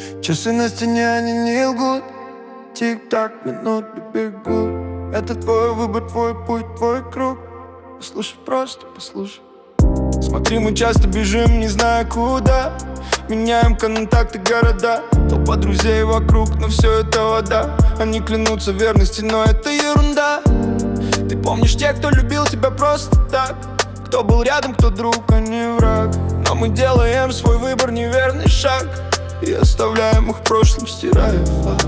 Часы на стене, они не лгут. Тик-так, минуты бегут. Это твой выбор, твой путь, твой круг. Послушай, просто послушай. Смотри, мы часто бежим, не зная куда. Меняем контакты, города. Толпа друзей вокруг, но все это вода. Они клянутся верности, но это ерунда. Ты помнишь тех, кто любил тебя просто так? Кто был рядом, кто друг, а не враг. Но мы делаем свой выбор, неверный шаг, и оставляем их в прошлом, стирая флаг.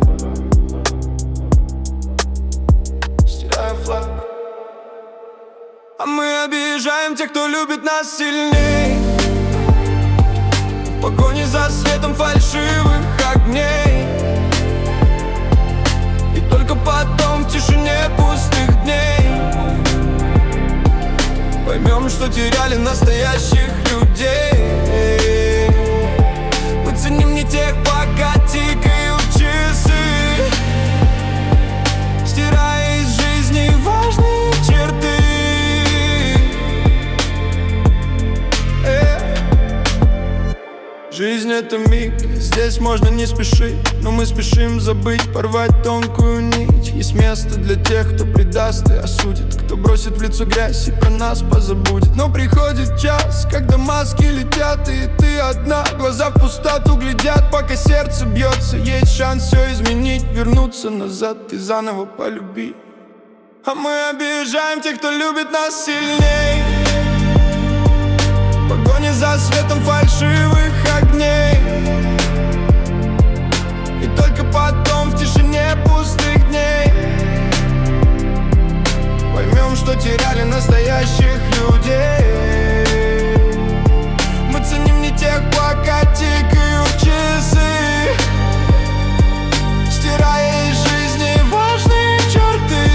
Стирая флаг. А мы обижаем тех, кто любит нас сильней, в погоне за светом фальшивых огней. И только потом в тишине пустых дней поймем, что теряли настоящих людей. Мы ценим не тех, пока тикают часы, стирая из жизни важные черты. Жизнь — это миг, здесь можно не спешить, но мы спешим забыть, порвать тонкую нить. Есть место для тех, кто предаст и осудит, кто бросит в лицо грязь и про нас позабудет. Но приходит час, когда маски летят, и ты одна. Глаза в пустоту глядят, пока сердце бьется. Есть шанс все изменить, вернуться назад и заново полюбить. А мы обижаем тех, кто любит нас сильней, в погоне за светом фальшивых огней. И только потом в тишине пустых дней поймем, что теряли настоящих людей. Мы ценим не тех, пока тикают часы, стирая из жизни важные черты.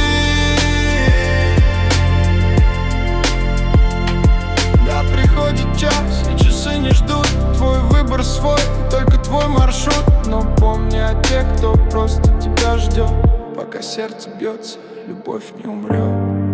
Да, приходит час, и часы не ждут. Твой выбор свой, только твой маршрут. Но помни о тех, кто просто тебя ждет. Пока сердце бьется, любовь не умрет.